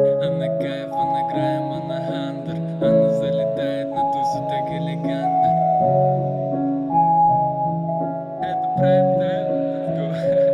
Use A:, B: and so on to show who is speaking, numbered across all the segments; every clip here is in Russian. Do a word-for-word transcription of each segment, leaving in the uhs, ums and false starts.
A: Она кайф, она граем, она хантер. Она залетает на тусу так элегантно. Это прайм тайм, let's go.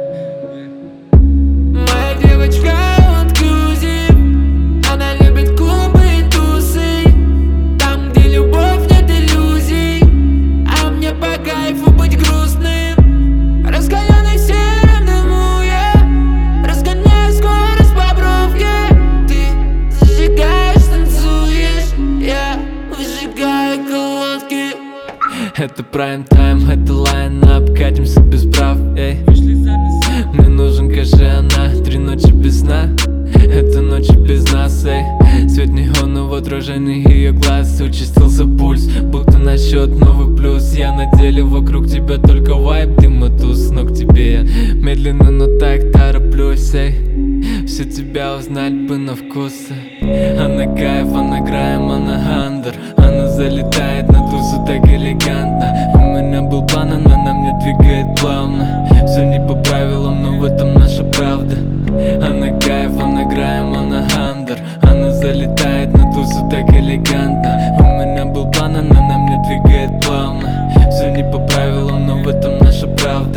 A: Yeah.
B: Моя девочка эксклюзив. Она любит клубы и тусы, там, где любовь, нет иллюзий. А мне по кайфу быть грустным, разгоненный серым дыму я разгоняю скорость по бровке. Ты зажигаешь, танцуешь, я выжигаю колодки.
A: Это прайм тайм, это лайн-ап, катимся без прав, эй. Мне нужен она, три ночи без сна. Это ночи без нас, эй. Свет неонового отражения ее глаз. Участился пульс, будто на счет новый плюс. Я на деле вокруг тебя только вайб, дыма туз. Но к тебе я медленно, но так тороплюсь, эй. Все тебя узнать бы на вкус, эй. Она кайф, она граем, она хандер. Она залетает на тусу так элегантно. У меня был план, она на мне двигает плавно. Все не по правилам, но в этом наша правда. Она кайф, она граем, она хандер. Она залетает на тусу так элегантно. У меня был план, она на мне двигает плавно. Все не по правилам, но в этом наша правда.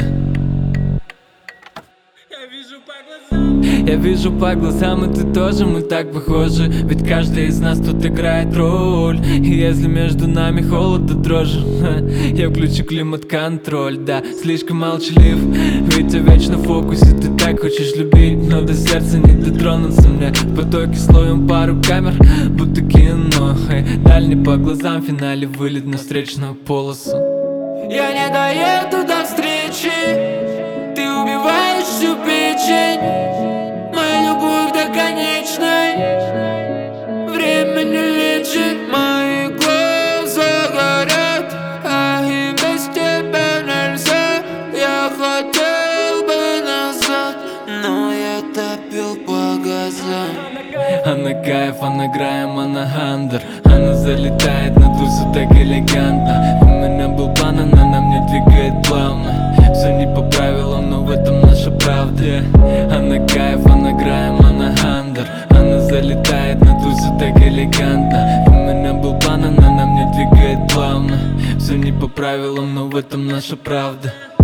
A: Я вижу по глазам, я вижу по глазам, и ты тоже, мы так похожи. Ведь каждый из нас тут играет роль. И если между нами холод да дрожи, я включу климат-контроль, да, слишком молчалив. Ведь я вечно в фокусе, ты так хочешь любить, но до сердца не дотронуться мне. В потоке слоем пару камер, будто кино, эй. Дальний по глазам, в финале вылет на встречную полосу.
B: Я не доеду до встречи, ты убиваешь всю печень. Моя любовь до конечной, время не лечит. Мои глаза горят, а и без тебя нельзя. Я хотел бы назад, но я топил по газам.
A: Она кайф, она граем, она хандер. Она залетает на тусу так элегантно. У меня был план, она на мне двигает плавно. Все не по правилам, но в этом наша правда. Она кайф, она граем, она хандер. Она залетает на тусу так элегантно. У меня был план, она на мне двигает плавно. Все не по правилам, но в этом наша правда.